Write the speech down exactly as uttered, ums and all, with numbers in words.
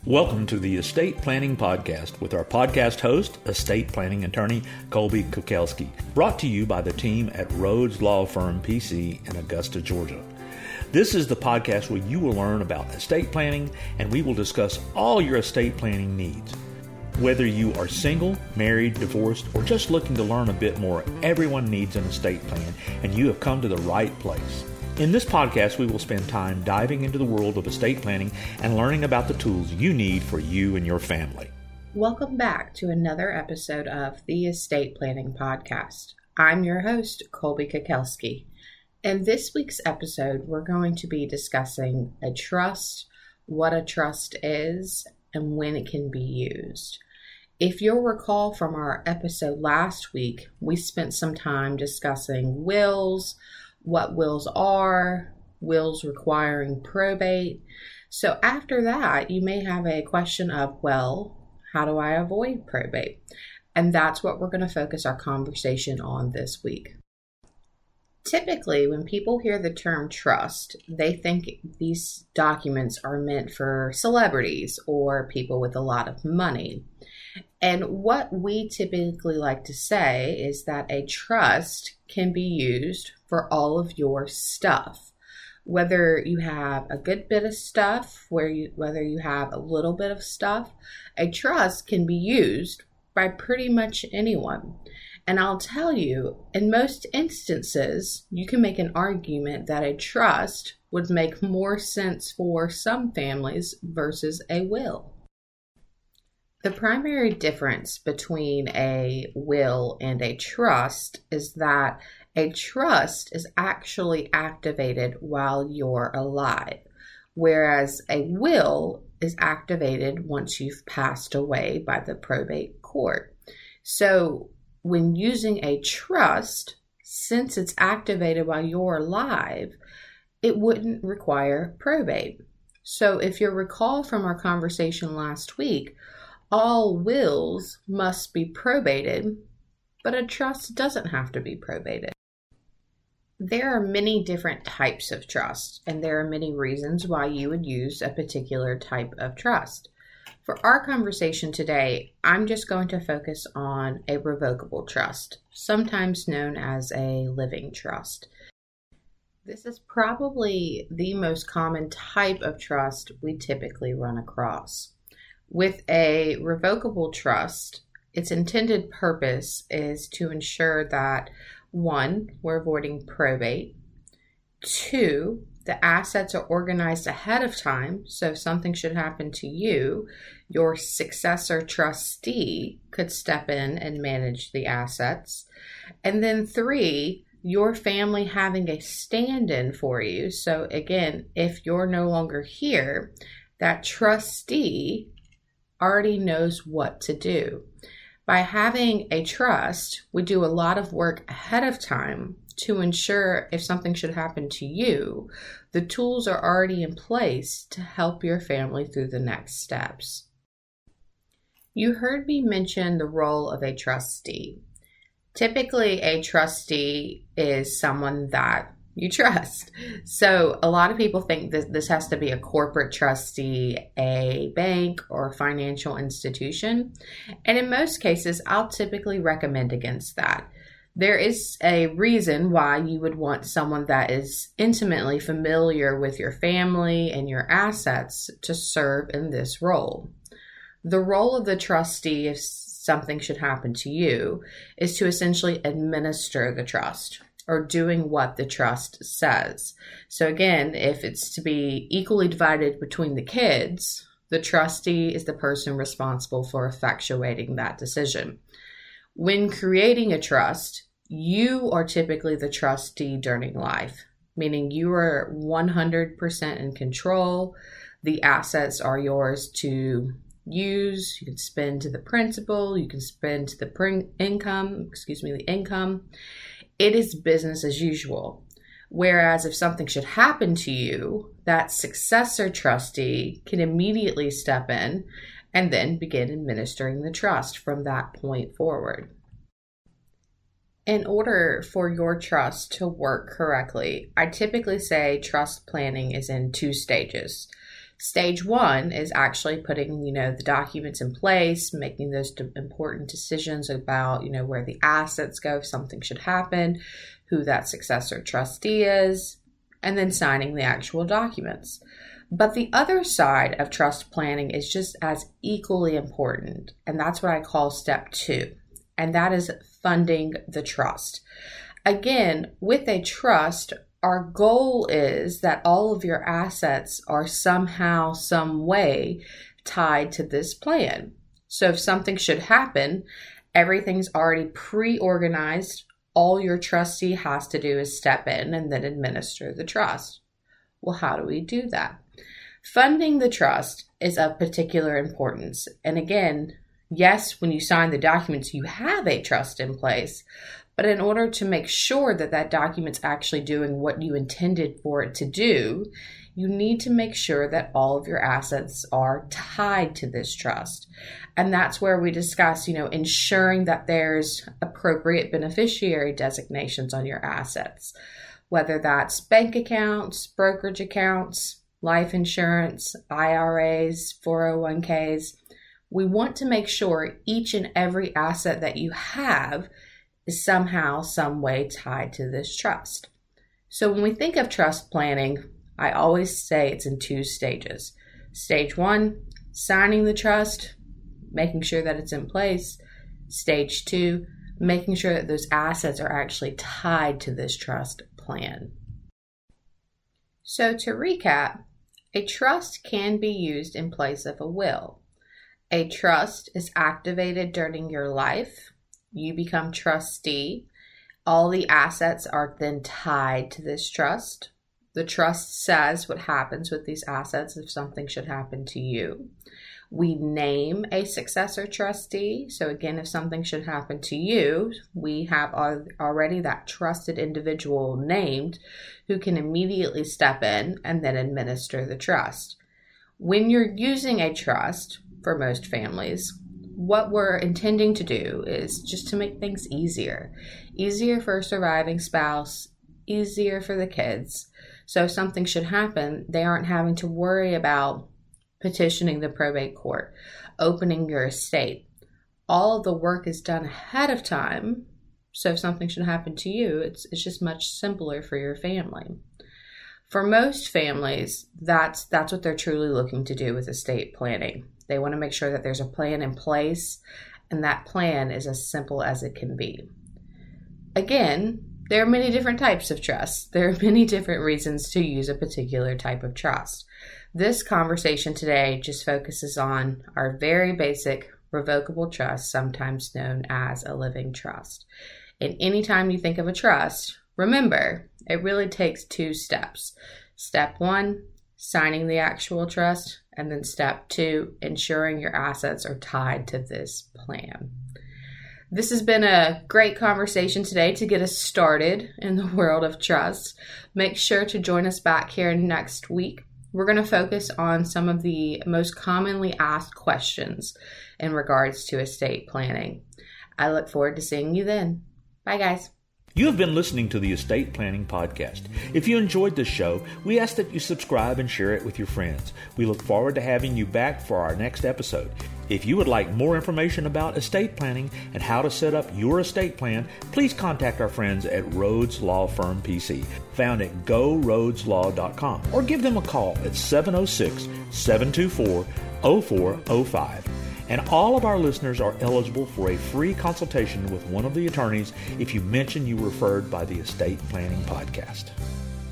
Welcome to the Estate Planning Podcast with our podcast host, estate planning attorney Colby Kukelski, brought to you by the team at Rhodes Law Firm P C in Augusta, Georgia. This is the podcast where you will learn about estate planning, and we will discuss all your estate planning needs. Whether you are single, married, divorced, or just looking to learn a bit more, everyone needs an estate plan, and you have come to the right place. In this podcast, we will spend time diving into the world of estate planning and learning about the tools you need for you and your family. Welcome back to another episode of the Estate Planning Podcast. I'm your host, Colby Kukelski. In this week's episode, we're going to be discussing a trust, what a trust is, and when it can be used. If you'll recall from our episode last week, we spent some time discussing wills, what wills are, wills requiring probate. So after that, you may have a question of, well, how do I avoid probate? And that's what we're going to focus our conversation on this week. Typically, when people hear the term trust, they think these documents are meant for celebrities or people with a lot of money. And what we typically like to say is that a trust can be used for all of your stuff. Whether you have a good bit of stuff, where you, whether you have a little bit of stuff, a trust can be used by pretty much anyone. And I'll tell you, in most instances, you can make an argument that a trust would make more sense for some families versus a will. The primary difference between a will and a trust is that a trust is actually activated while you're alive, whereas a will is activated once you've passed away by the probate court. So when using a trust, since it's activated while you're alive, it wouldn't require probate. So if you recall from our conversation last week, all wills must be probated, but a trust doesn't have to be probated. There are many different types of trust, and there are many reasons why you would use a particular type of trust. For our conversation today, I'm just going to focus on a revocable trust, sometimes known as a living trust. This is probably the most common type of trust we typically run across. With a revocable trust, its intended purpose is to ensure that, one, we're avoiding probate, two, the assets are organized ahead of time, so if something should happen to you, your successor trustee could step in and manage the assets, and then three, your family having a stand-in for you. So again, if you're no longer here, that trustee already knows what to do. By having a trust, we do a lot of work ahead of time to ensure if something should happen to you, the tools are already in place to help your family through the next steps. You heard me mention the role of a trustee. Typically, a trustee is someone that you trust. So a lot of people think that this has to be a corporate trustee, a bank, or a financial institution. And in most cases, I'll typically recommend against that. There is a reason why you would want someone that is intimately familiar with your family and your assets to serve in this role. The role of the trustee, if something should happen to you, is to essentially administer the trust, or doing what the trust says. So again, if it's to be equally divided between the kids, the trustee is the person responsible for effectuating that decision. When creating a trust, you are typically the trustee during life, meaning you are one hundred percent in control. The assets are yours to use. You can spend to the principal, you can spend to the pr- income, excuse me, the income. It is business as usual. Whereas if something should happen to you, that successor trustee can immediately step in and then begin administering the trust from that point forward. In order for your trust to work correctly, I typically say trust planning is in two stages. Stage one is actually putting, you know, the documents in place, making those d- important decisions about, you know, where the assets go if something should happen, who that successor trustee is, and then signing the actual documents. But the other side of trust planning is just as equally important, and that's what I call step two, and that is funding the trust. Again, with a trust, our goal is that all of your assets are somehow, some way tied to this plan. So if something should happen, everything's already pre-organized. All your trustee has to do is step in and then administer the trust. Well, how do we do that? Funding the trust is of particular importance. And again, yes, when you sign the documents, you have a trust in place. But in order to make sure that that document's actually doing what you intended for it to do, you need to make sure that all of your assets are tied to this trust. And that's where we discuss, you know, ensuring that there's appropriate beneficiary designations on your assets, whether that's bank accounts, brokerage accounts, life insurance, I R As, four oh one k's. We want to make sure each and every asset that you have is somehow, some way tied to this trust. So when we think of trust planning, I always say it's in two stages. Stage one, signing the trust, making sure that it's in place. Stage two, making sure that those assets are actually tied to this trust plan. So to recap, a trust can be used in place of a will. A trust is activated during your life. You become trustee. All the assets are then tied to this trust. The trust says what happens with these assets if something should happen to you. We name a successor trustee. So again, if something should happen to you, we have already that trusted individual named who can immediately step in and then administer the trust. When you're using a trust, for most families, what we're intending to do is just to make things easier. Easier for a surviving spouse, easier for the kids. So if something should happen, they aren't having to worry about petitioning the probate court, opening your estate. All of the work is done ahead of time. So if something should happen to you, it's it's just much simpler for your family. For most families, that's that's what they're truly looking to do with estate planning. They want to make sure that there's a plan in place, and that plan is as simple as it can be. Again, there are many different types of trusts. There are many different reasons to use a particular type of trust. This conversation today just focuses on our very basic revocable trust, sometimes known as a living trust. And anytime you think of a trust, remember, it really takes two steps. Step one, signing the actual trust, and then step two, ensuring your assets are tied to this plan. This has been a great conversation today to get us started in the world of trust. Make sure to join us back here next week. We're going to focus on some of the most commonly asked questions in regards to estate planning. I look forward to seeing you then. Bye, guys. You have been listening to the Estate Planning Podcast. If you enjoyed this show, we ask that you subscribe and share it with your friends. We look forward to having you back for our next episode. If you would like more information about estate planning and how to set up your estate plan, please contact our friends at Rhodes Law Firm P C, found at go rhodes law dot com, or give them a call at seven oh six, seven two four, oh four oh five. And all of our listeners are eligible for a free consultation with one of the attorneys if you mention you were referred by the Estate Planning Podcast.